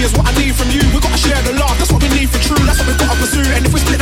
is what I need from you. We gotta share the love, that's what we need for true. That's what we gotta pursue. And if we're split